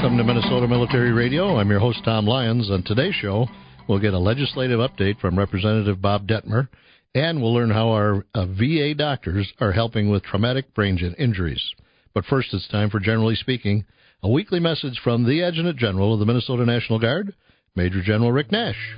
Welcome to Minnesota Military Radio. I'm your host, Tom Lyons. On today's show, we'll get a legislative update from Representative Bob Dettmer, and we'll learn how our VA doctors are helping with traumatic brain injuries. But first, it's time for Generally Speaking, a weekly message from the Adjutant General of the Minnesota National Guard, Major General Rick Nash.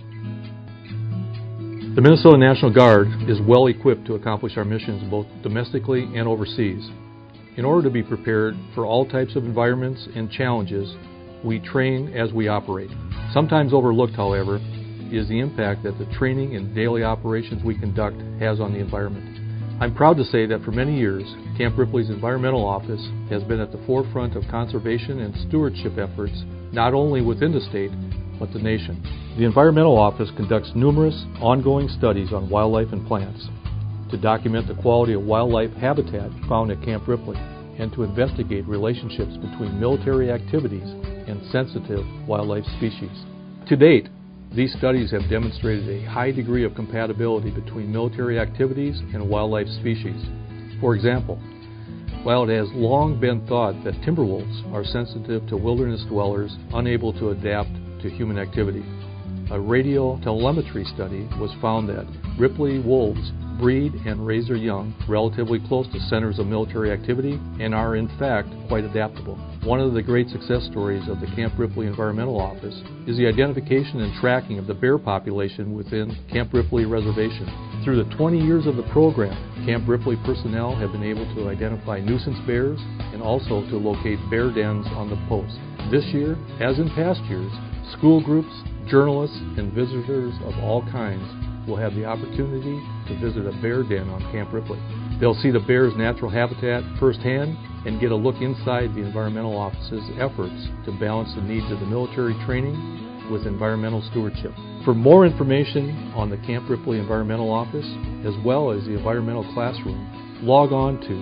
The Minnesota National Guard is well equipped to accomplish our missions both domestically and overseas. In order to be prepared for all types of environments and challenges, we train as we operate. Sometimes overlooked, however, is the impact that the training and daily operations we conduct has on the environment. I'm proud to say that for many years, Camp Ripley's Environmental Office has been at the forefront of conservation and stewardship efforts, not only within the state, but the nation. The Environmental Office conducts numerous ongoing studies on wildlife and plants to document the quality of wildlife habitat found at Camp Ripley and to investigate relationships between military activities and sensitive wildlife species. To date, these studies have demonstrated a high degree of compatibility between military activities and wildlife species. For example, while it has long been thought that timber wolves are sensitive to wilderness dwellers unable to adapt to human activity, a radio telemetry study was found that Ripley wolves breed and raise their young relatively close to centers of military activity and are in fact quite adaptable. One of the great success stories of the Camp Ripley Environmental Office is the identification and tracking of the bear population within Camp Ripley Reservation. Through the 20 years of the program, Camp Ripley personnel have been able to identify nuisance bears and also to locate bear dens on the post. This year, as in past years, school groups, journalists, and visitors of all kinds will have the opportunity to visit a bear den on Camp Ripley. They'll see the bear's natural habitat firsthand and get a look inside the Environmental Office's efforts to balance the needs of the military training with environmental stewardship. For more information on the Camp Ripley Environmental Office, as well as the Environmental Classroom, log on to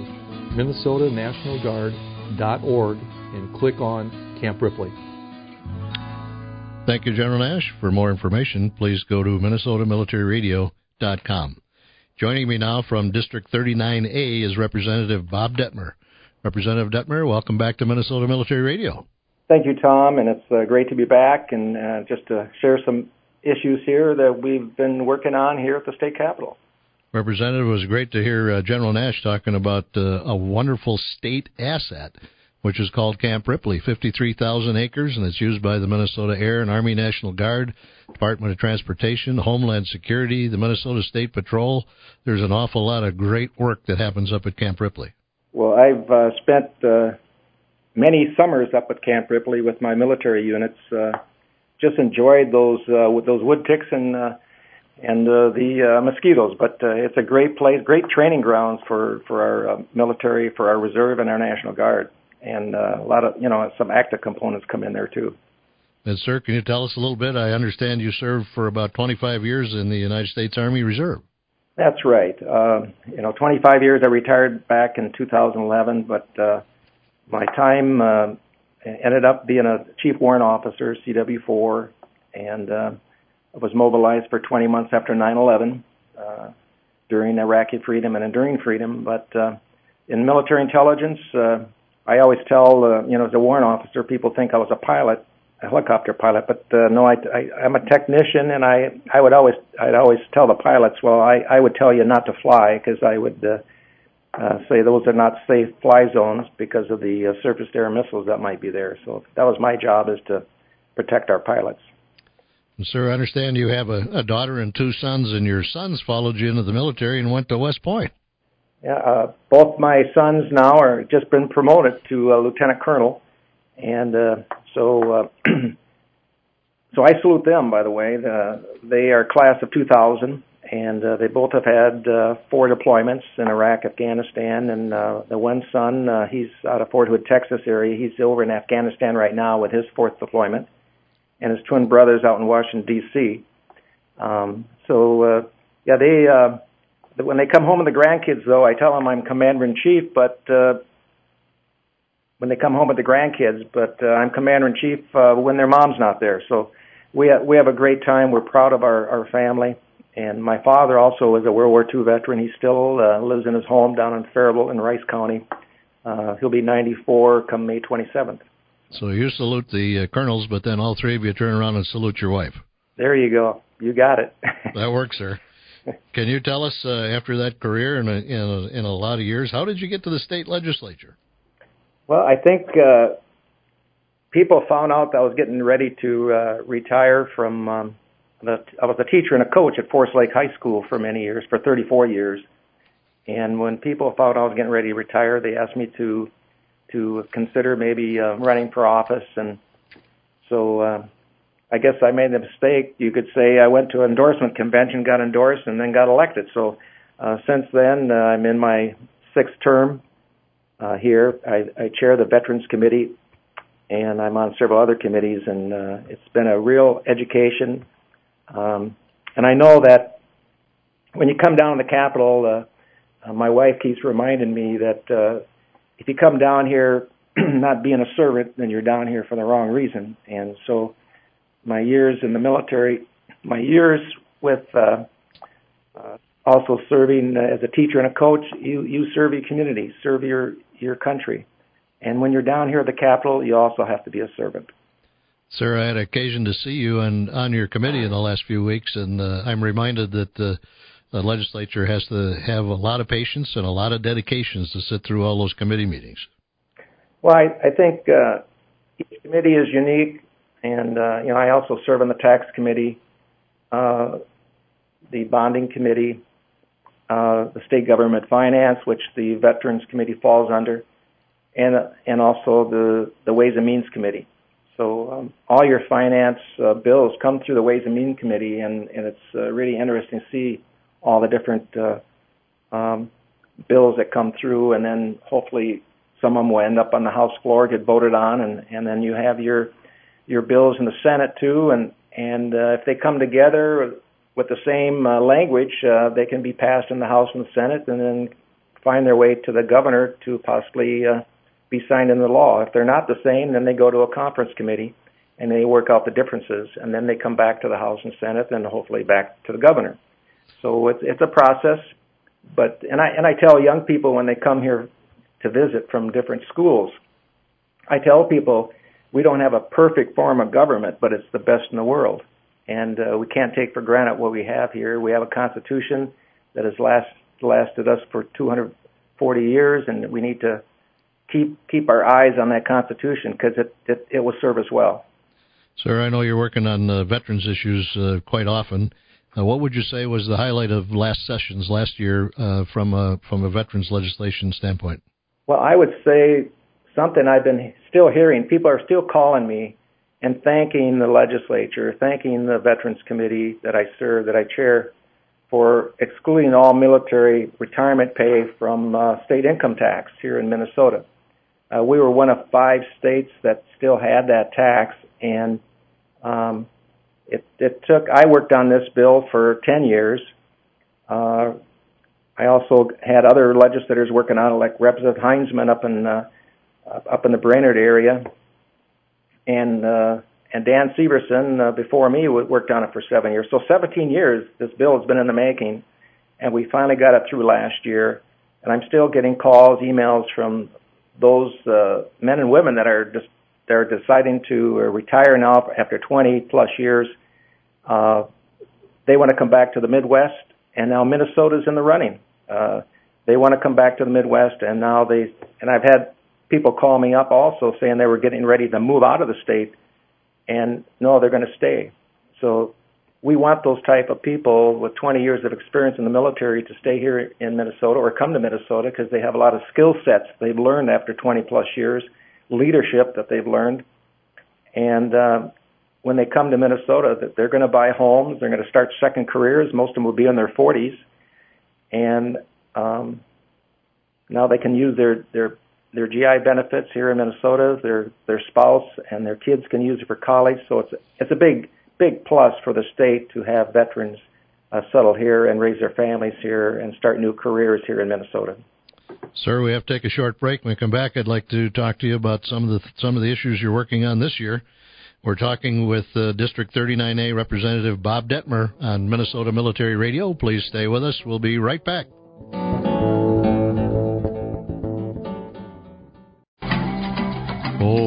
minnesotanationalguard.org and click on Camp Ripley. Thank you, General Nash. For more information, please go to minnesotamilitaryradio.com. Joining me now from District 39A is Representative Bob Dettmer. Representative Dettmer, welcome back to Minnesota Military Radio. Thank you, Tom, and it's great to be back and just to share some issues here that we've been working on here at the state capitol. Representative, it was great to hear General Nash talking about a wonderful state asset, which is called Camp Ripley, 53,000 acres, and it's used by the Minnesota Air and Army National Guard, Department of Transportation, Homeland Security, the Minnesota State Patrol. There's an awful lot of great work that happens up at Camp Ripley. Well, I've spent many summers up at Camp Ripley with my military units. Just enjoyed those wood ticks and the mosquitoes. But it's a great place, great training grounds for our military, for our reserve, and our National Guard. And a lot of, some active components come in there, too. And, sir, can you tell us a little bit? I understand you served for about 25 years in the United States Army Reserve. That's right. 25 years. I retired back in 2011, but my time ended up being a chief warrant officer, CW4, and I was mobilized for 20 months after 9/11 during Iraqi freedom and enduring freedom. But in military intelligence, I always tell, as a warrant officer, people think I was a pilot, a helicopter pilot, but no, I'm a technician, and I'd always tell the pilots, well, I would tell you not to fly, because I would say those are not safe fly zones because of the surface-to-air missiles that might be there. So that was my job, is to protect our pilots. And, sir, I understand you have a daughter and two sons, and your sons followed you into the military and went to West Point. Yeah, both my sons now are just been promoted to lieutenant colonel, and so I salute them. By the way, they are class of 2000, and they both have had 4 deployments in Iraq, Afghanistan, and the one son, he's out of Fort Hood, Texas area. He's over in Afghanistan right now with his 4th deployment, and his twin brothers out in Washington D.C. They. When they come home with the grandkids, though, I tell them I'm commander-in-chief, but when they come home with the grandkids, but I'm commander-in-chief when their mom's not there. So we have a great time. We're proud of our family. And my father also is a World War II veteran. He still lives in his home down in Faribault in Rice County. He'll be 94 come May 27th. So you salute the colonels, but then all three of you turn around and salute your wife. There you go. You got it. That works, sir. Can you tell us, after that career in a lot of years, how did you get to the state legislature? Well, I think people found out that I was getting ready to retire from I was a teacher and a coach at Forest Lake High School for many years, for 34 years. And when people found out I was getting ready to retire, they asked me to consider maybe running for office. And so I guess I made the mistake. You could say I went to an endorsement convention, got endorsed, and then got elected. So since then, I'm in my sixth term here. I chair the Veterans Committee, and I'm on several other committees, and it's been a real education. And I know that when you come down to the Capitol, my wife keeps reminding me that if you come down here not being a servant, then you're down here for the wrong reason. And so my years in the military, my years with also serving as a teacher and a coach, you serve your community, serve your country. And when you're down here at the Capitol, you also have to be a servant. Sir, I had occasion to see you on your committee in the last few weeks, and I'm reminded that the legislature has to have a lot of patience and a lot of dedications to sit through all those committee meetings. Well, I think each committee is unique, and I also serve on the tax committee, the bonding committee, the state government finance, which the Veterans Committee falls under, and also the Ways and Means Committee. So all your finance bills come through the Ways and Means Committee, and it's really interesting to see all the different bills that come through, and then hopefully some of them will end up on the House floor, get voted on, and then you have your bills in the Senate too, and if they come together with the same language, they can be passed in the House and the Senate, and then find their way to the governor to possibly be signed into law. If they're not the same, then they go to a conference committee, and they work out the differences, and then they come back to the House and Senate, and hopefully back to the governor. So it's a process, and I tell young people when they come here to visit from different schools, I tell people we don't have a perfect form of government, but it's the best in the world, and we can't take for granted what we have here. We have a Constitution that has lasted us for 240 years, and we need to keep our eyes on that Constitution because it will serve us well. Sir, I know you're working on veterans issues quite often. What would you say was the highlight of last sessions last year from a veterans legislation standpoint? Well, I would say something I've been still hearing. People are still calling me and thanking the legislature, thanking the Veterans Committee that I serve, that I chair, for excluding all military retirement pay from state income tax here in Minnesota. We were one of 5 states that still had that tax, and I worked on this bill for 10 years. I also had other legislators working on it, like Representative Heinzman up in the Brainerd area, and Dan Severson before me worked on it for 7 years. So 17 years this bill has been in the making, and we finally got it through last year. And I'm still getting calls, emails from those men and women that are deciding to retire now after 20 plus years. They want to come back to the Midwest, and now Minnesota's in the running. They want to come back to the Midwest, and now and I've had people call me up also saying they were getting ready to move out of the state, and no, they're going to stay. So we want those type of people with 20 years of experience in the military to stay here in Minnesota or come to Minnesota because they have a lot of skill sets they've learned after 20 plus years, leadership that they've learned. And when they come to Minnesota, they're going to buy homes, they're going to start second careers. Most of them will be in their 40s. And now they can use their GI benefits here in Minnesota. Their spouse and their kids can use it for college. So it's a big plus for the state to have veterans settle here and raise their families here and start new careers here in Minnesota. Sir, we have to take a short break. When we come back, I'd like to talk to you about some of the issues you're working on this year. We're talking with District 39A Representative Bob Dettmer on Minnesota Military Radio. Please stay with us. We'll be right back.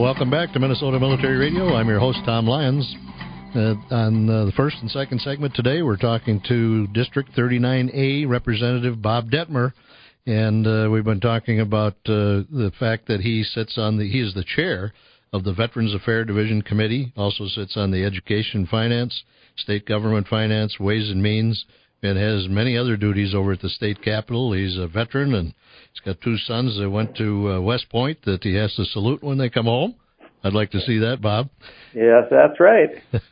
welcome back to Minnesota Military Radio. I'm your host, Tom Lyons. On the first and second segment today, we're talking to District 39A Representative Bob Dettmer, and we've been talking about the fact that he is the chair of the Veterans Affairs Division Committee, also sits on the Education Finance, State Government Finance, Ways and Means, and has many other duties over at the state capitol. He's a veteran, and he's got two sons that went to West Point that he has to salute when they come home. I'd like to see that, Bob. Yes, that's right.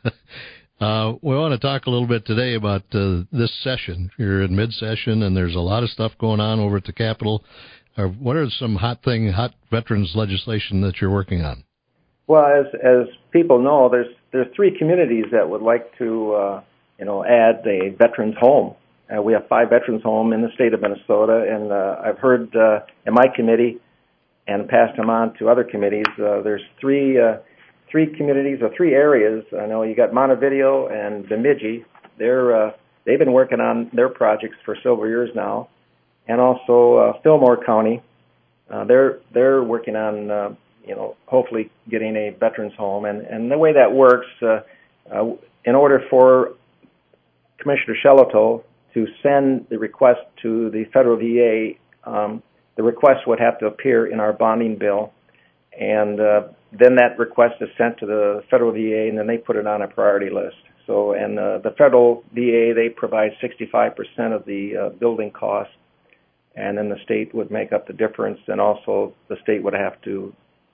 We want to talk a little bit today about this session. You're in mid-session, and there's a lot of stuff going on over at the Capitol. What are some hot veterans legislation that you're working on? Well, as people know, there's three communities that would like to add a veterans home. We have 5 veterans homes in the state of Minnesota, and I've heard in my committee and passed them on to other committees. There's three communities or 3 areas. I know you got Montevideo and Bemidji. They've been working on their projects for several years now, and also Fillmore County. They're working on hopefully getting a veterans home. And the way that works, in order for Commissioner Shelito to send the request to the federal VA, the request would have to appear in our bonding bill, and then that request is sent to the federal VA, and then they put it on a priority list. So, and the federal VA, they provide 65% of the building costs, and then the state would make up the difference, and also the state would have to,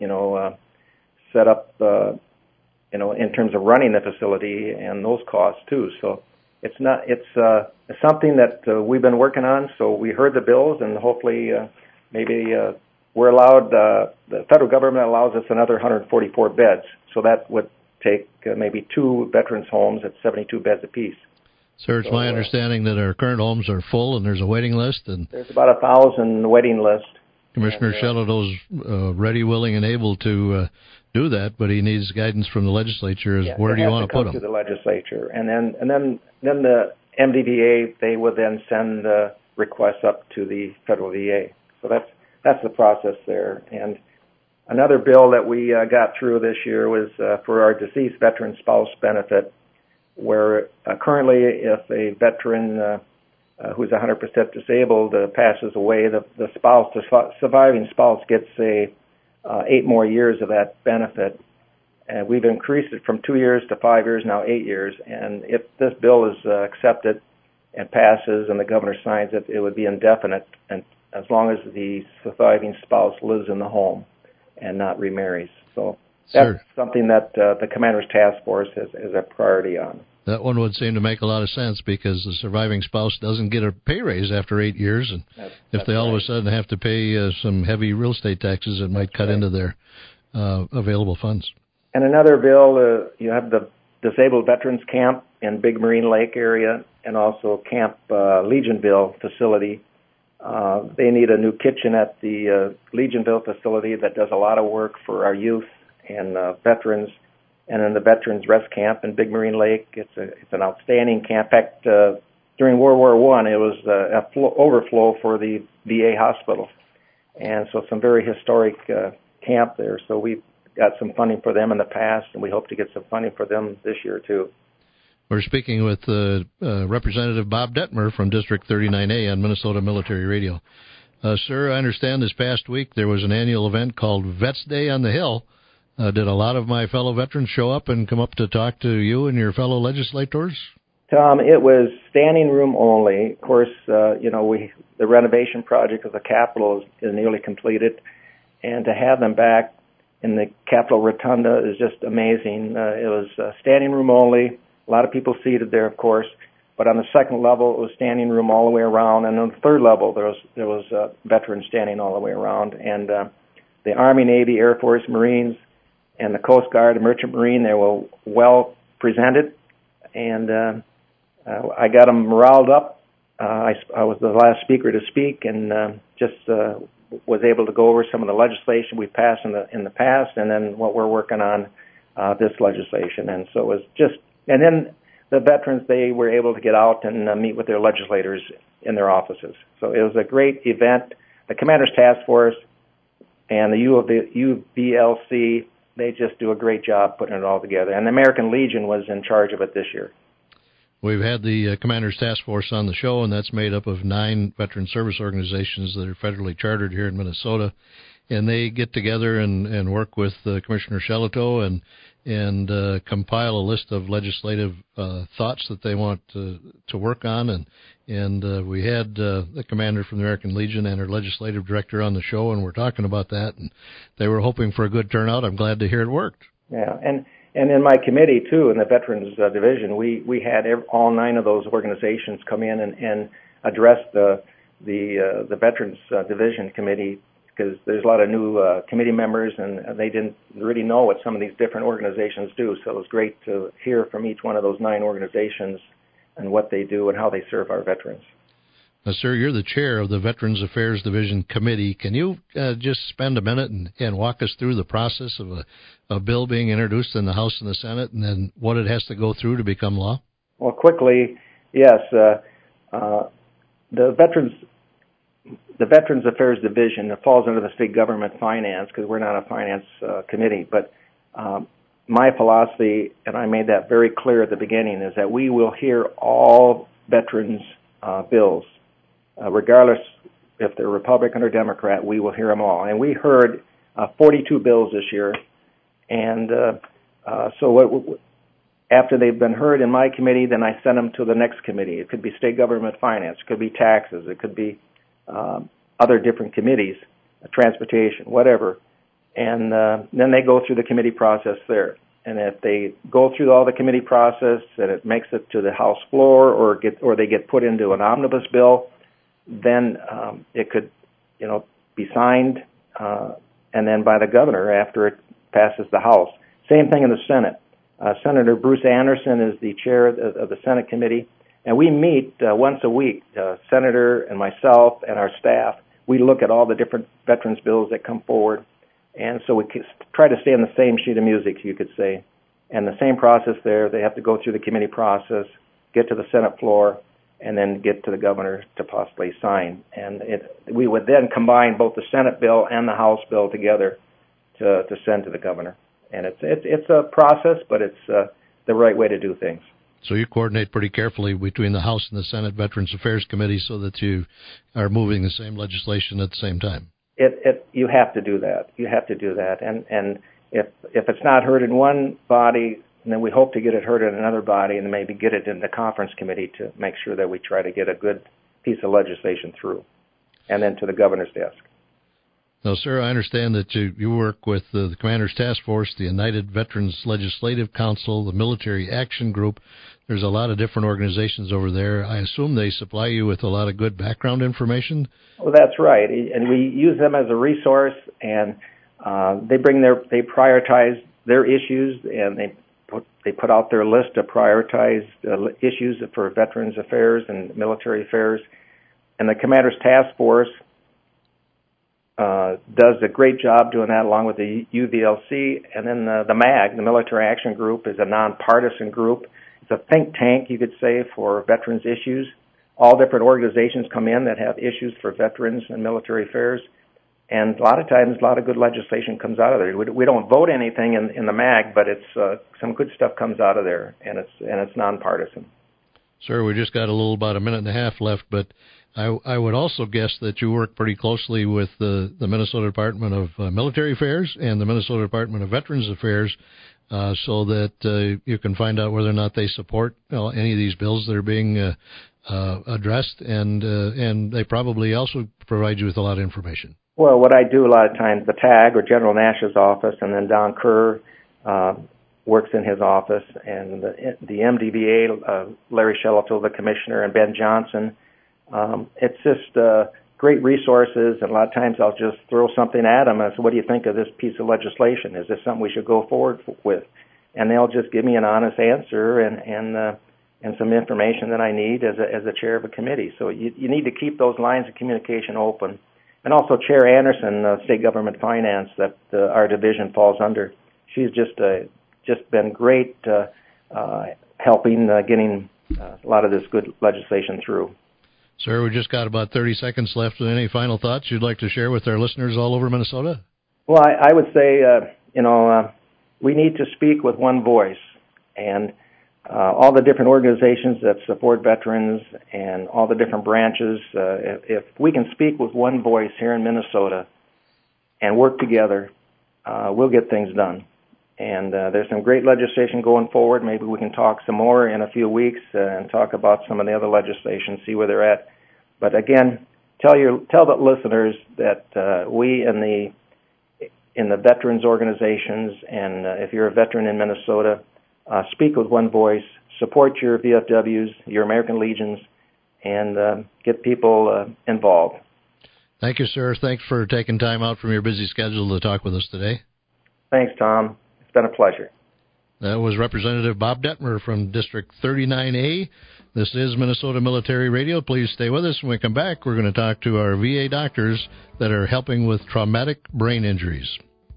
set up, in terms of running the facility and those costs too. So it's something that we've been working on. So we heard the bills, and hopefully maybe we're allowed, the federal government allows us another 144 beds. So that would take maybe 2 veterans homes at 72 beds apiece. Sir, it's my understanding that our current homes are full and there's a waiting list. And there's about 1,000 waiting list. Commissioner Shelito's ready, willing, and able to do that, but he needs guidance from the legislature. Where do you want to put them? To the legislature, and then the MDVA, they would then send the requests up to the federal VA. So that's the process there. And another bill that we got through this year was for our deceased veteran spouse benefit, where currently if a veteran who's 100% disabled passes away, the surviving spouse gets 8 more years of that benefit. And we've increased it from 2 years to 5 years, now 8 years. And if this bill is accepted and passes and the governor signs it, it would be indefinite, and as long as the surviving spouse lives in the home and not remarries. So that's something that the Commander's Task Force has a priority on. That one would seem to make a lot of sense, because the surviving spouse doesn't get a pay raise after 8 years, and if they all of a sudden have to pay some heavy real estate taxes, it might cut into their available funds. And another bill, you have the Disabled Veterans Camp in Big Marine Lake area, and also Camp Legionville facility. They need a new kitchen at the Legionville facility that does a lot of work for our youth and veterans. And in the Veterans Rest Camp in Big Marine Lake, it's an outstanding camp. In fact, during World War I, it was overflow for the VA hospital. And so some very historic camp there. So we've got some funding for them in the past, and we hope to get some funding for them this year, too. We're speaking with Representative Bob Dettmer from District 39A on Minnesota Military Radio. Sir, I understand this past week there was an annual event called Vets Day on the Hill. Did a lot of my fellow veterans show up and come up to talk to you and your fellow legislators? Tom, it was standing room only. Of course, the renovation project of the Capitol is nearly completed, and to have them back in the Capitol Rotunda is just amazing. It was standing room only. A lot of people seated there, of course, but on the second level it was standing room all the way around, and on the third level there was veterans standing all the way around. And the Army, Navy, Air Force, Marines, and the Coast Guard, the Merchant Marine, they were well presented, and I got them riled up. I was the last speaker to speak, and just was able to go over some of the legislation we passed in the past, and then what we're working on this legislation. And so it was just, and then the veterans, they were able to get out and meet with their legislators in their offices. So it was a great event. The Commander's Task Force and the UVLC they just do a great job putting it all together. And the American Legion was in charge of it this year. We've had the Commander's Task Force on the show, and that's made up of 9 veteran service organizations that are federally chartered here in Minnesota. And they get together and work with Commissioner Shelito and compile a list of legislative thoughts that they want to work on. And we had the commander from the American Legion and her legislative director on the show, and we're talking about that. And they were hoping for a good turnout. I'm glad to hear it worked. Yeah, and in my committee, too, in the Veterans Division, we had all 9 of those organizations come in and address the Veterans Division Committee, because there's a lot of new committee members, and they didn't really know what some of these different organizations do. So it was great to hear from each one of those 9 organizations and what they do and how they serve our veterans. Now, sir, you're the chair of the Veterans Affairs Division Committee. Can you just spend a minute and walk us through the process of a bill being introduced in the House and the Senate, and then what it has to go through to become law? Well, quickly, yes. The Veterans Affairs Division, it falls under the state government finance, because we're not a finance committee. But my philosophy, and I made that very clear at the beginning, is that we will hear all veterans' bills. Regardless if they're Republican or Democrat, we will hear them all. And we heard 42 bills this year. And after they've been heard in my committee, then I send them to the next committee. It could be state government finance, it could be taxes, it could be other different committees, transportation, whatever. And then they go through the committee process there. And if they go through all the committee process and it makes it to the House floor or they get put into an omnibus bill, then it could, be signed and then by the governor after it passes the House. Same thing in the Senate. Senator Bruce Anderson is the chair of the Senate committee, and we meet once a week. Senator and myself and our staff, we look at all the different veterans bills that come forward, and so we try to stay on the same sheet of music, you could say. And the same process there, they have to go through the committee process, get to the Senate floor, and then get to the governor to possibly sign. And we would then combine both the Senate bill and the House bill together to send to the governor. And it's a process, but it's the right way to do things. So you coordinate pretty carefully between the House and the Senate Veterans Affairs Committee so that you are moving the same legislation at the same time. You have to do that. You have to do that. And if it's not heard in one body, then we hope to get it heard in another body and maybe get it in the conference committee to make sure that we try to get a good piece of legislation through, and then to the governor's desk. Now, sir, I understand that you work with the Commander's Task Force, the United Veterans Legislative Council, the Military Action Group. There's a lot of different organizations over there. I assume they supply you with a lot of good background information? Well, that's right. And we use them as a resource, and they prioritize their issues, and they put out their list of prioritized issues for Veterans Affairs and Military Affairs. And the Commander's Task Force does a great job doing that, along with the UVLC. And then the MAG, the Military Action Group, is a nonpartisan group. It's a think tank, you could say, for veterans issues. All different organizations come in that have issues for veterans and military affairs. And a lot of times, a lot of good legislation comes out of there. We don't vote anything in the MAG, but it's some good stuff comes out of there, and it's nonpartisan. Sir, we just got about a minute and a half left, but I would also guess that you work pretty closely with the Minnesota Department of Military Affairs and the Minnesota Department of Veterans Affairs, so that you can find out whether or not they support any of these bills that are being addressed, and they probably also provide you with a lot of information. Well, what I do a lot of times, the TAG, or General Nash's office, and then Don Kerr works in his office, and the MDVA, Larry Shelito, the commissioner, and Ben Johnson. It's just great resources, and a lot of times I'll just throw something at them and say, what do you think of this piece of legislation? Is this something we should go forward with? And they'll just give me an honest answer and some information that I need as a chair of a committee. So you need to keep those lines of communication open. And also Chair Anderson, State Government Finance, that our division falls under. She's just been great helping getting a lot of this good legislation through. Sir, we just got about 30 seconds left. Any final thoughts you'd like to share with our listeners all over Minnesota? Well, I would say, we need to speak with one voice. And all the different organizations that support veterans and all the different branches, if we can speak with one voice here in Minnesota and work together, we'll get things done. And there's some great legislation going forward. Maybe we can talk some more in a few weeks and talk about some of the other legislation, see where they're at. But again, tell the listeners that we in the veterans organizations, and if you're a veteran in Minnesota, speak with one voice, support your VFWs, your American Legions, and get people involved. Thank you, sir. Thanks for taking time out from your busy schedule to talk with us today. Thanks, Tom. It's been a pleasure. That was Representative Bob Detmer from District 39A. This is Minnesota Military Radio. Please stay with us. When we come back, we're going to talk to our VA doctors that are helping with traumatic brain injuries.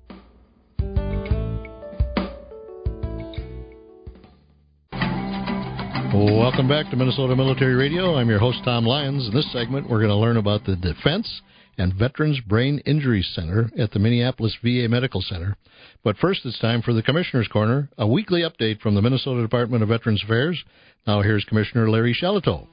Welcome back to Minnesota Military Radio. I'm your host, Tom Lyons. In this segment, we're going to learn about the Defense and Veterans Brain Injury Center at the Minneapolis VA Medical Center. But first, it's time for the Commissioner's Corner, a weekly update from the Minnesota Department of Veterans Affairs. Now here's Commissioner Larry Shelito.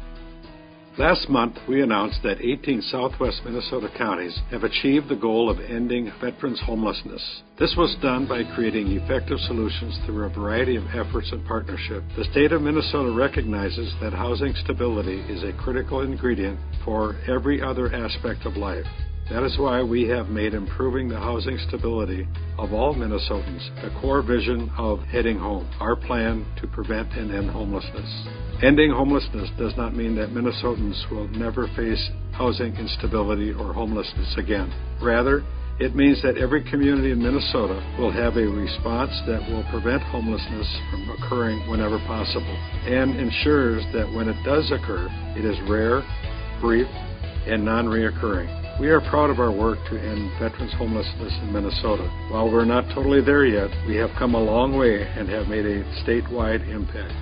Last month, we announced that 18 southwest Minnesota counties have achieved the goal of ending veterans' homelessness. This was done by creating effective solutions through a variety of efforts and partnership. The state of Minnesota recognizes that housing stability is a critical ingredient for every other aspect of life. That is why we have made improving the housing stability of all Minnesotans a core vision of Heading Home, our plan to prevent and end homelessness. Ending homelessness does not mean that Minnesotans will never face housing instability or homelessness again. Rather, it means that every community in Minnesota will have a response that will prevent homelessness from occurring whenever possible and ensures that when it does occur, it is rare, brief, and non-reoccurring. We are proud of our work to end veterans' homelessness in Minnesota. While we're not totally there yet, we have come a long way and have made a statewide impact.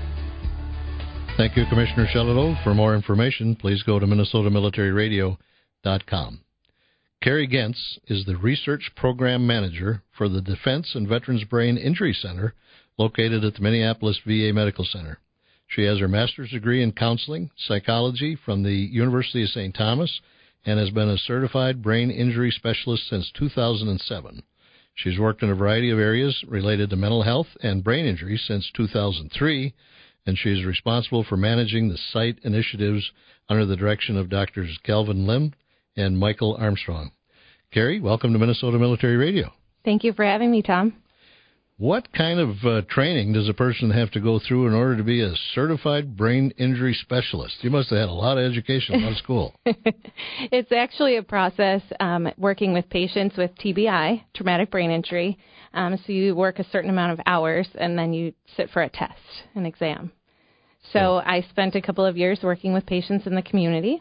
Thank you, Commissioner Shelito. For more information, please go to minnesotamilitaryradio.com. Carrie Gentz is the Research Program Manager for the Defense and Veterans Brain Injury Center located at the Minneapolis VA Medical Center. She has her master's degree in counseling, psychology from the University of St. Thomas and has been a certified brain injury specialist since 2007. She's worked in a variety of areas related to mental health and brain injury since 2003, and she is responsible for managing the site initiatives under the direction of Drs. Kelvin Lim and Michael Armstrong. Carrie, welcome to Minnesota Military Radio. Thank you for having me, Tom. What kind of training does a person have to go through in order to be a certified brain injury specialist? You must have had a lot of education, a lot of school. It's actually a process working with patients with TBI, traumatic brain injury. So you work a certain amount of hours, and then you sit for a test, an exam. So I spent a couple of years working with patients in the community,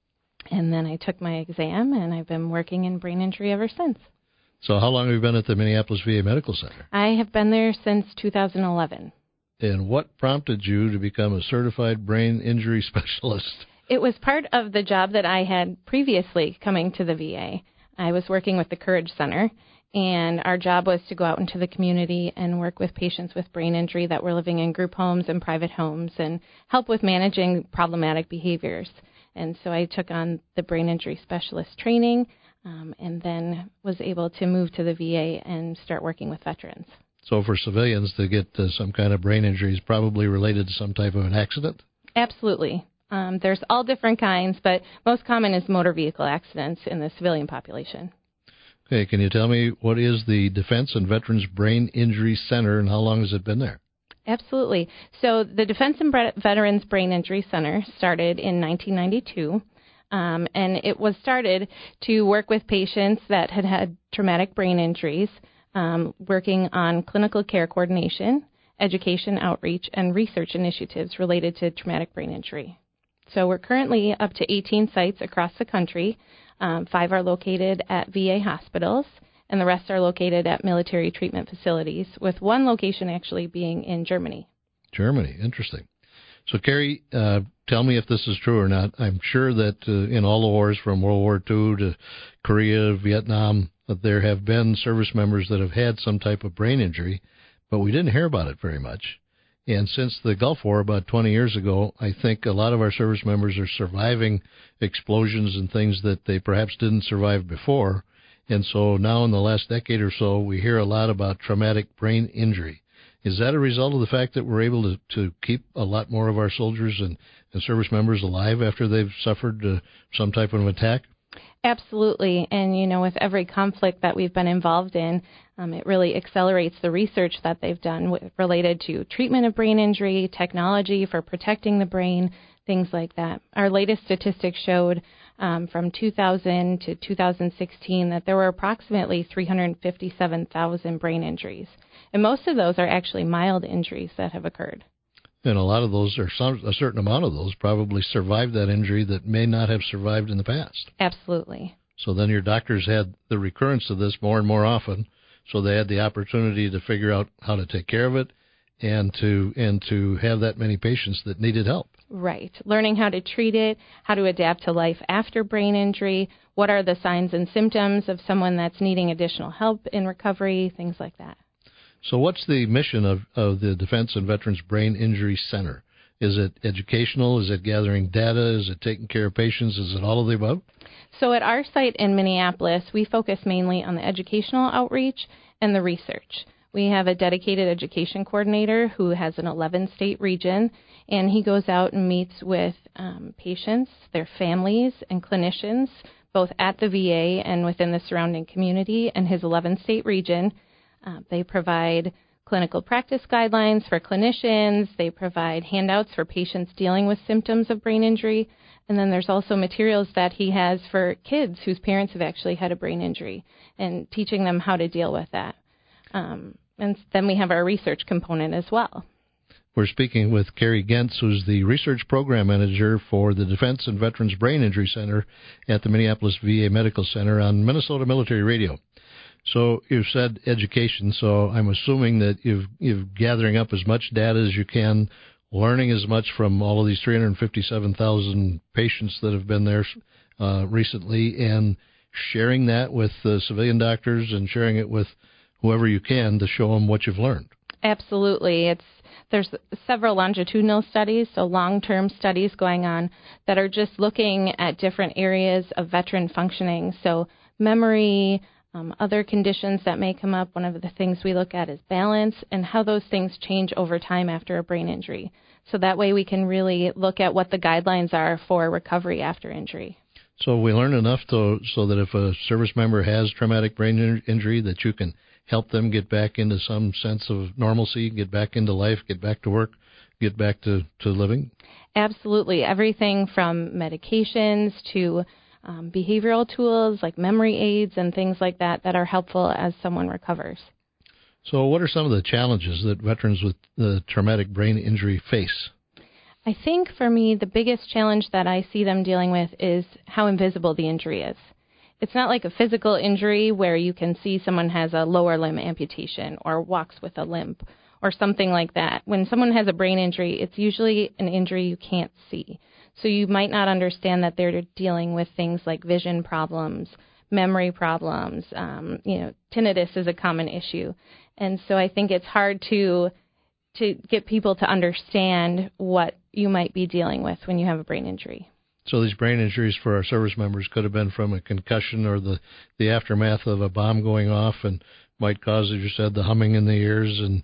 and then I took my exam, and I've been working in brain injury ever since. So how long have you been at the Minneapolis VA Medical Center? I have been there since 2011. And what prompted you to become a certified brain injury specialist? It was part of the job that I had previously coming to the VA. I was working with the Courage Center, and our job was to go out into the community and work with patients with brain injury that were living in group homes and private homes and help with managing problematic behaviors. And so I took on the brain injury specialist training, and then was able to move to the VA and start working with veterans. So for civilians to get some kind of brain injury is probably related to some type of an accident? Absolutely. There's all different kinds, but most common is motor vehicle accidents in the civilian population. Okay, can you tell me what is the Defense and Veterans Brain Injury Center and how long has it been there? Absolutely. So the Defense and Veterans Brain Injury Center started in 1992. And it was started to work with patients that had had traumatic brain injuries, working on clinical care coordination, education outreach, and research initiatives related to traumatic brain injury. So we're currently up to 18 sites across the country. 5 are located at VA hospitals, and the rest are located at military treatment facilities, with one location actually being in Germany. Germany, interesting. So, Carrie, tell me if this is true or not. I'm sure that in all the wars from World War II to Korea, Vietnam, that there have been service members that have had some type of brain injury, but we didn't hear about it very much. And since the Gulf War about 20 years ago, I think a lot of our service members are surviving explosions and things that they perhaps didn't survive before. And so now in the last decade or so, we hear a lot about traumatic brain injury. Is that a result of the fact that we're able to keep a lot more of our soldiers and service members alive after they've suffered some type of an attack? Absolutely. And, with every conflict that we've been involved in, it really accelerates the research that they've done related to treatment of brain injury, technology for protecting the brain, things like that. Our latest statistics showed from 2000 to 2016 that there were approximately 357,000 brain injuries. And most of those are actually mild injuries that have occurred. And a lot of those, or a certain amount of those, probably survived that injury that may not have survived in the past. Absolutely. So then your doctors had the recurrence of this more and more often, so they had the opportunity to figure out how to take care of it and to have that many patients that needed help. Right. Learning how to treat it, how to adapt to life after brain injury, what are the signs and symptoms of someone that's needing additional help in recovery, things like that. So what's the mission of the Defense and Veterans Brain Injury Center? Is it educational? Is it gathering data? Is it taking care of patients? Is it all of the above? So at our site in Minneapolis, we focus mainly on the educational outreach and the research. We have a dedicated education coordinator who has an 11-state region, and he goes out and meets with patients, their families, and clinicians, both at the VA and within the surrounding community and his 11-state region. They provide clinical practice guidelines for clinicians. They provide handouts for patients dealing with symptoms of brain injury. And then there's also materials that he has for kids whose parents have actually had a brain injury and teaching them how to deal with that. And then we have our research component as well. We're speaking with Carrie Gentz, who's the research program manager for the Defense and Veterans Brain Injury Center at the Minneapolis VA Medical Center on Minnesota Military Radio. So you've said education, so I'm assuming that you're gathering up as much data as you can, learning as much from all of these 357,000 patients that have been there recently, and sharing that with civilian doctors and sharing it with whoever you can to show them what you've learned. Absolutely. There's several longitudinal studies, so long-term studies going on that are just looking at different areas of veteran functioning, so memory, other conditions that may come up. One of the things we look at is balance and how those things change over time after a brain injury. So that way we can really look at what the guidelines are for recovery after injury. So we learn enough so that if a service member has traumatic brain injury, that you can help them get back into some sense of normalcy, get back into life, get back to work, get back to living? Absolutely. Everything from medications to behavioral tools like memory aids and things like that are helpful as someone recovers. So what are some of the challenges that veterans with the traumatic brain injury face? I think for me, the biggest challenge that I see them dealing with is how invisible the injury is. It's not like a physical injury where you can see someone has a lower limb amputation or walks with a limp or something like that. When someone has a brain injury, it's usually an injury you can't see. So you might not understand that they're dealing with things like vision problems, memory problems. Tinnitus is a common issue. And so I think it's hard to get people to understand what you might be dealing with when you have a brain injury. So these brain injuries for our service members could have been from a concussion or the aftermath of a bomb going off, and might cause, as you said, the humming in the ears, and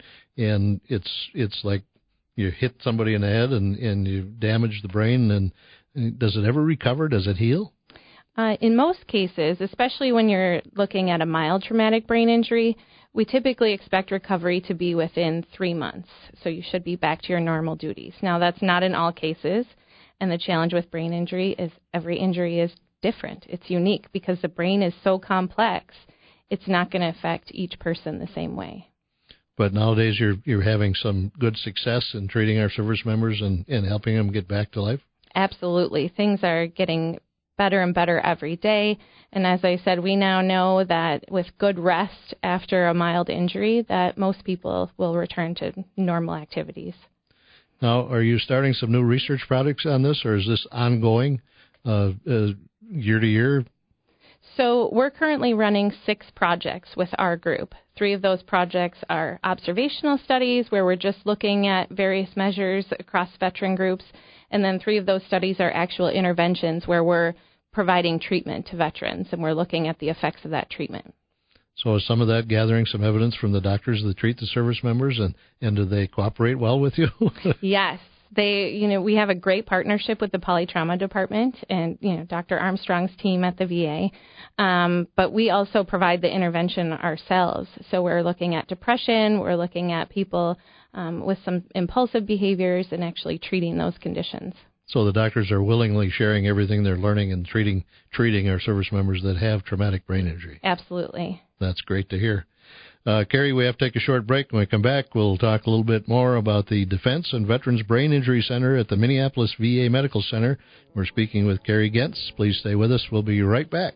it's like you hit somebody in the head and you damage the brain. And does it ever recover? Does it heal? In most cases, especially when you're looking at a mild traumatic brain injury, we typically expect recovery to be within 3 months. So you should be back to your normal duties. Now, that's not in all cases. And the challenge with brain injury is every injury is different. It's unique because the brain is so complex. It's not going to affect each person the same way. But nowadays you're having some good success in treating our service members and helping them get back to life? Absolutely. Things are getting better and better every day. And as I said, we now know that with good rest after a mild injury, that most people will return to normal activities. Now, are you starting some new research projects on this, or is this ongoing year to year? So we're currently running 6 projects with our group. 3 of those projects are observational studies where we're just looking at various measures across veteran groups. And then 3 of those studies are actual interventions where we're providing treatment to veterans and we're looking at the effects of that treatment. So is some of that gathering some evidence from the doctors that treat the service members, and do they cooperate well with you? Yes. We have a great partnership with the polytrauma department and, Dr. Armstrong's team at the VA. But we also provide the intervention ourselves. So we're looking at depression, we're looking at people with some impulsive behaviors and actually treating those conditions. So the doctors are willingly sharing everything they're learning and treating our service members that have traumatic brain injury. Absolutely. That's great to hear. Carrie, we have to take a short break. When we come back, we'll talk a little bit more about the Defense and Veterans Brain Injury Center at the Minneapolis VA Medical Center. We're speaking with Carrie Gentz. Please stay with us. We'll be right back.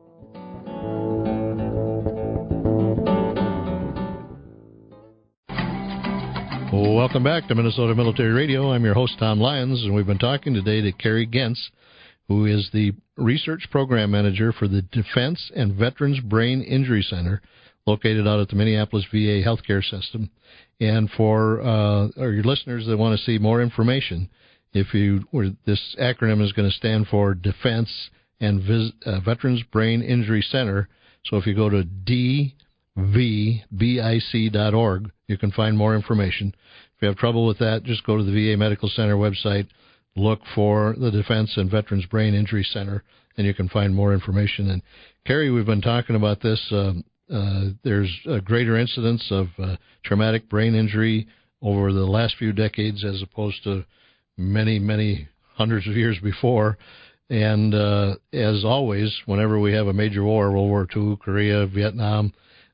Welcome back to Minnesota Military Radio. I'm your host, Tom Lyons, and we've been talking today to Carrie Gentz, who is the Research Program Manager for the Defense and Veterans Brain Injury Center, located out at the Minneapolis VA Healthcare System. And for your listeners that want to see more information, this acronym is going to stand for Defense and Veterans Brain Injury Center. So if you go to dvbic.org, you can find more information. If you have trouble with that, just go to the VA Medical Center website, look for the Defense and Veterans Brain Injury Center, and you can find more information. And Carrie, we've been talking about this. There's a greater incidence of traumatic brain injury over the last few decades as opposed to many, many hundreds of years before. And as always, whenever we have a major war, World War II, Korea, Vietnam,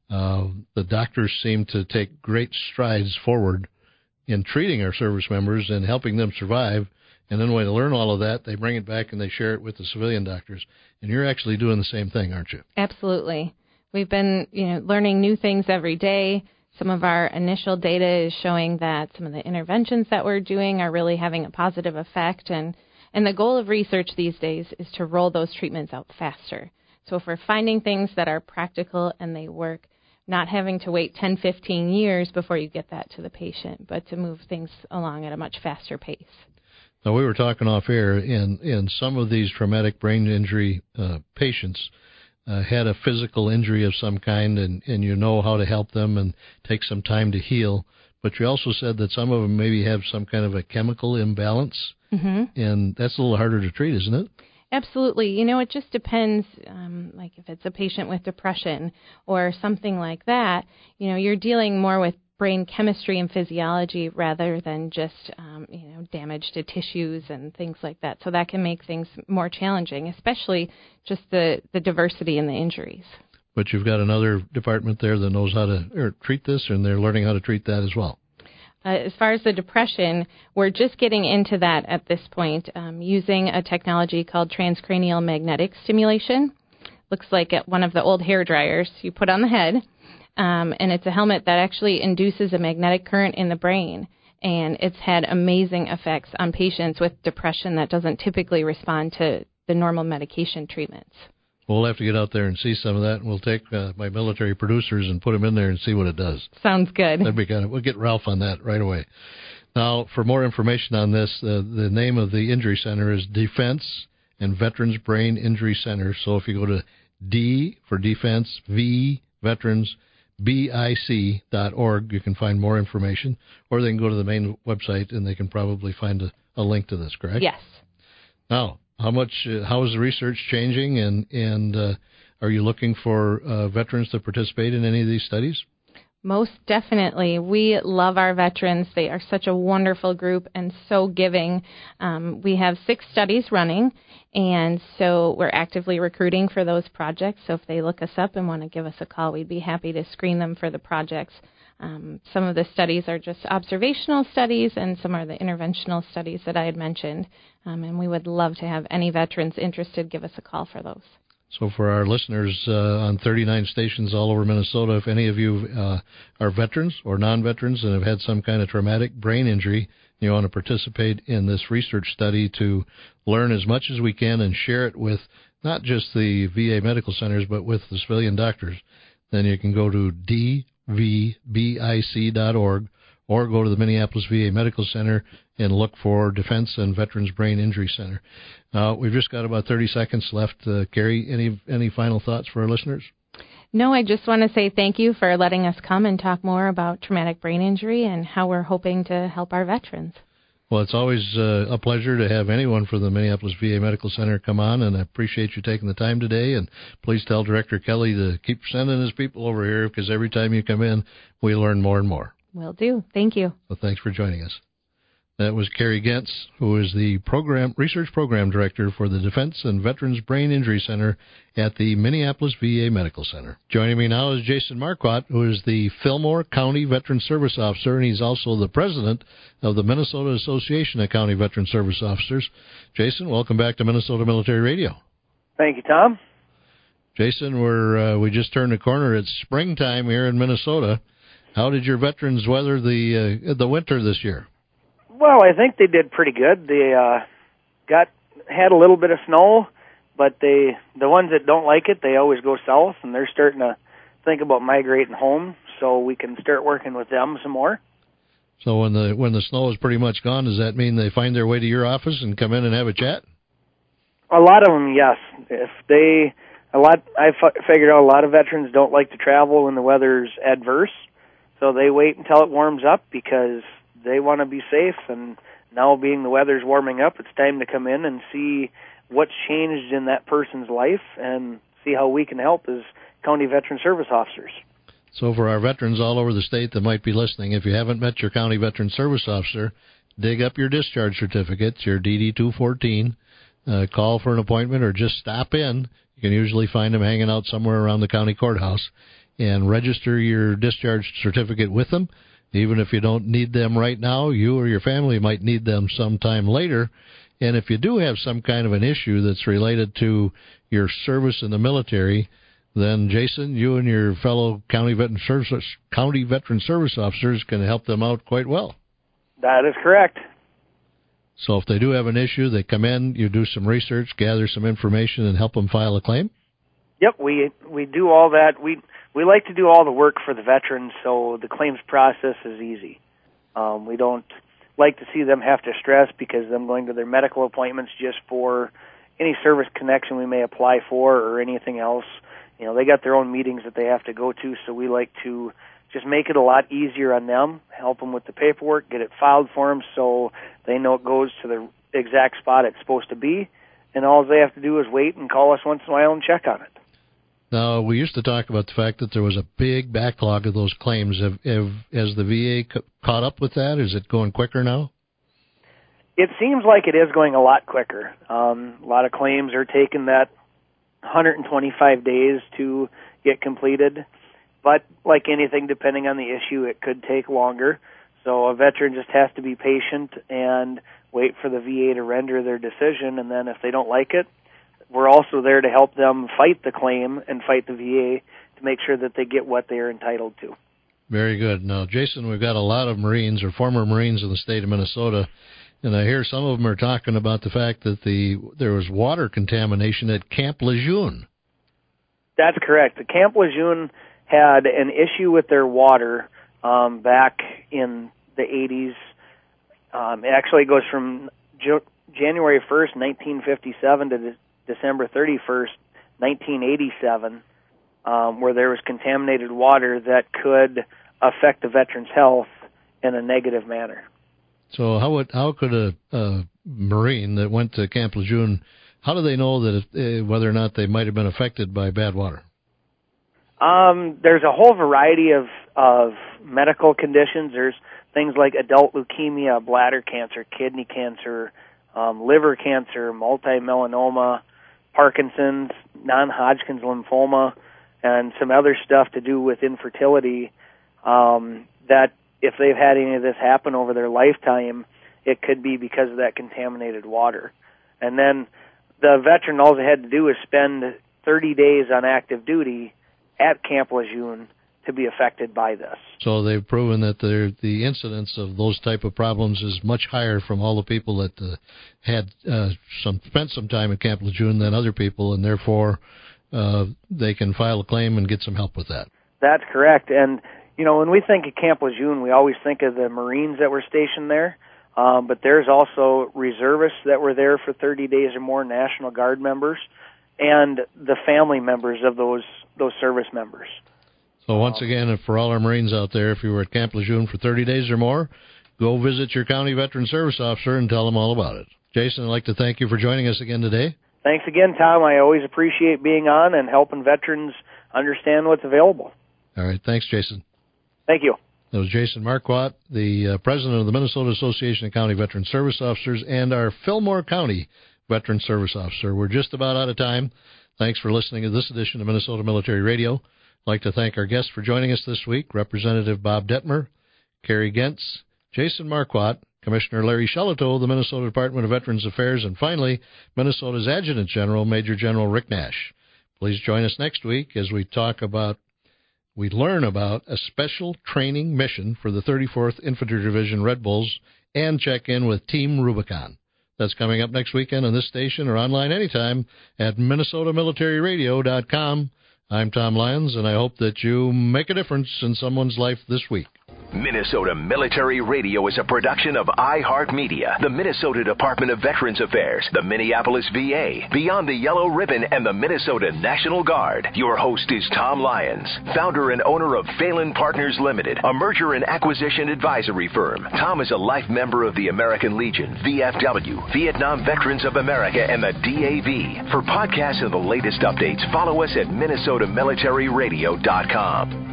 the doctors seem to take great strides forward in treating our service members and helping them survive. And then when they learn all of that, they bring it back and they share it with the civilian doctors. And you're actually doing the same thing, aren't you? Absolutely. We've been, learning new things every day. Some of our initial data is showing that some of the interventions that we're doing are really having a positive effect. And the goal of research these days is to roll those treatments out faster. So if we're finding things that are practical and they work, not having to wait 10, 15 years before you get that to the patient, but to move things along at a much faster pace. Now, we were talking off air, and some of these traumatic brain injury patients had a physical injury of some kind, and you know how to help them and take some time to heal. But you also said that some of them maybe have some kind of a chemical imbalance, and that's a little harder to treat, isn't it? Absolutely. It just depends, like if it's a patient with depression or something like that, you're dealing more with brain chemistry and physiology rather than just, damage to tissues and things like that. So that can make things more challenging, especially just the diversity in the injuries. But you've got another department there that knows how to treat this, and they're learning how to treat that as well. As far as the depression, we're just getting into that at this point, using a technology called transcranial magnetic stimulation. Looks like one of the old hair dryers you put on the head, and it's a helmet that actually induces a magnetic current in the brain. And it's had amazing effects on patients with depression that doesn't typically respond to the normal medication treatments. We'll have to get out there and see some of that, and we'll take my military producers and put them in there and see what it does. Sounds good. That'd be we'll get Ralph on that right away. Now, for more information on this, the name of the injury center is Defense and Veterans Brain Injury Center. So if you go to D for Defense, V, Veterans, BIC.org, you can find more information. Or they can go to the main website, and they can probably find a link to this, correct? Yes. Now, how is the research changing, and are you looking for veterans to participate in any of these studies? Most definitely. We love our veterans. They are such a wonderful group and so giving. We have 6 studies running, and so we're actively recruiting for those projects. So if they look us up and want to give us a call, we'd be happy to screen them for the projects. Some of the studies are just observational studies, and some are the interventional studies that I had mentioned. And we would love to have any veterans interested give us a call for those. So for our listeners on 39 stations all over Minnesota, if any of you are veterans or non-veterans and have had some kind of traumatic brain injury, you want to participate in this research study to learn as much as we can and share it with not just the VA medical centers, but with the civilian doctors, then you can go to dvbic.org or go to the Minneapolis VA Medical Center and look for Defense and Veterans Brain Injury Center. We've just got about 30 seconds left. Carrie, any final thoughts for our listeners? No, I just want to say thank you for letting us come and talk more about traumatic brain injury and how we're hoping to help our veterans. Well, it's always a pleasure to have anyone from the Minneapolis VA Medical Center come on, and I appreciate you taking the time today. And please tell Director Kelly to keep sending his people over here, because every time you come in, we learn more and more. Will do. Thank you. Well, thanks for joining us. That was Carrie Gentz, who is the Research Program Director for the Defense and Veterans Brain Injury Center at the Minneapolis VA Medical Center. Joining me now is Jason Marquardt, who is the Fillmore County Veteran Service Officer, and he's also the president of the Minnesota Association of County Veteran Service Officers. Jason, welcome back to Minnesota Military Radio. Thank you, Tom. Jason, we just turned the corner. It's springtime here in Minnesota. How did your veterans weather the winter this year? Well, I think they did pretty good. They had a little bit of snow, but the ones that don't like it, they always go south, and they're starting to think about migrating home, so we can start working with them some more. So when the snow is pretty much gone, does that mean they find their way to your office and come in and have a chat? A lot of them, yes. I figured out a lot of veterans don't like to travel when the weather's adverse. So they wait until it warms up because they want to be safe, and now being the weather's warming up, it's time to come in and see what's changed in that person's life and see how we can help as county veteran service officers. So for our veterans all over the state that might be listening, if you haven't met your county veteran service officer, dig up your discharge certificates, your DD-214, call for an appointment or just stop in. You can usually find them hanging out somewhere around the county courthouse, and register your discharge certificate with them. Even if you don't need them right now, you or your family might need them sometime later. And if you do have some kind of an issue that's related to your service in the military, then, Jason, you and your fellow county veteran service officers can help them out quite well. That is correct. So if they do have an issue, they come in, you do some research, gather some information, and help them file a claim? Yep, we do all that. We like to do all the work for the veterans, so the claims process is easy. We don't like to see them have to stress because them going to their medical appointments just for any service connection we may apply for or anything else. You know, they got their own meetings that they have to go to, so we like to just make it a lot easier on them, help them with the paperwork, get it filed for them so they know it goes to the exact spot it's supposed to be, and all they have to do is wait and call us once in a while and check on it. Now, we used to talk about the fact that there was a big backlog of those claims. Has the VA caught up with that? Is it going quicker now? It seems like it is going a lot quicker. A lot of claims are taking that 125 days to get completed. But like anything, depending on the issue, it could take longer. So a veteran just has to be patient and wait for the VA to render their decision. And then if they don't like it, we're also there to help them fight the claim and fight the VA to make sure that they get what they are entitled to. Very good. Now, Jason, we've got a lot of Marines or former Marines in the state of Minnesota, and I hear some of them are talking about the fact that there was water contamination at Camp Lejeune. That's correct. The Camp Lejeune had an issue with their water back in the 80s. It actually goes from January 1st, 1957 to December 31st, 1987, where there was contaminated water that could affect the veteran's health in a negative manner. So how could a Marine that went to Camp Lejeune, how do they know that whether or not they might have been affected by bad water? There's a whole variety of medical conditions. There's things like adult leukemia, bladder cancer, kidney cancer, liver cancer, multi-melanoma, Parkinson's, non-Hodgkin's lymphoma, and some other stuff to do with infertility, that if they've had any of this happen over their lifetime, it could be because of that contaminated water. And then the veteran, all they had to do is spend 30 days on active duty at Camp Lejeune to be affected by this. So they've proven that the incidence of those type of problems is much higher from all the people that had spent some time at Camp Lejeune than other people, and therefore they can file a claim and get some help with that. That's correct. And, when we think of Camp Lejeune, we always think of the Marines that were stationed there, but there's also reservists that were there for 30 days or more, National Guard members, and the family members of those service members. So once again, for all our Marines out there, if you were at Camp Lejeune for 30 days or more, go visit your county veteran service officer and tell them all about it. Jason, I'd like to thank you for joining us again today. Thanks again, Tom. I always appreciate being on and helping veterans understand what's available. All right. Thanks, Jason. Thank you. That was Jason Marquardt, the president of the Minnesota Association of County Veteran Service Officers and our Fillmore County Veteran Service Officer. We're just about out of time. Thanks for listening to this edition of Minnesota Military Radio. I'd like to thank our guests for joining us this week, Representative Bob Detmer, Carrie Gentz, Jason Marquardt, Commissioner Larry Shelito of the Minnesota Department of Veterans Affairs, and finally, Minnesota's Adjutant General, Major General Rick Nash. Please join us next week as we learn about a special training mission for the 34th Infantry Division Red Bulls and check in with Team Rubicon. That's coming up next weekend on this station or online anytime at MinnesotaMilitaryRadio.com. I'm Tom Lyons, and I hope that you make a difference in someone's life this week. Minnesota Military Radio is a production of iHeartMedia, the Minnesota Department of Veterans Affairs, the Minneapolis VA, Beyond the Yellow Ribbon, and the Minnesota National Guard. Your host is Tom Lyons, founder and owner of Phelan Partners Limited, a merger and acquisition advisory firm. Tom is a life member of the American Legion, VFW, Vietnam Veterans of America, and the DAV. For podcasts and the latest updates, follow us at MinnesotaMilitaryRadio.com.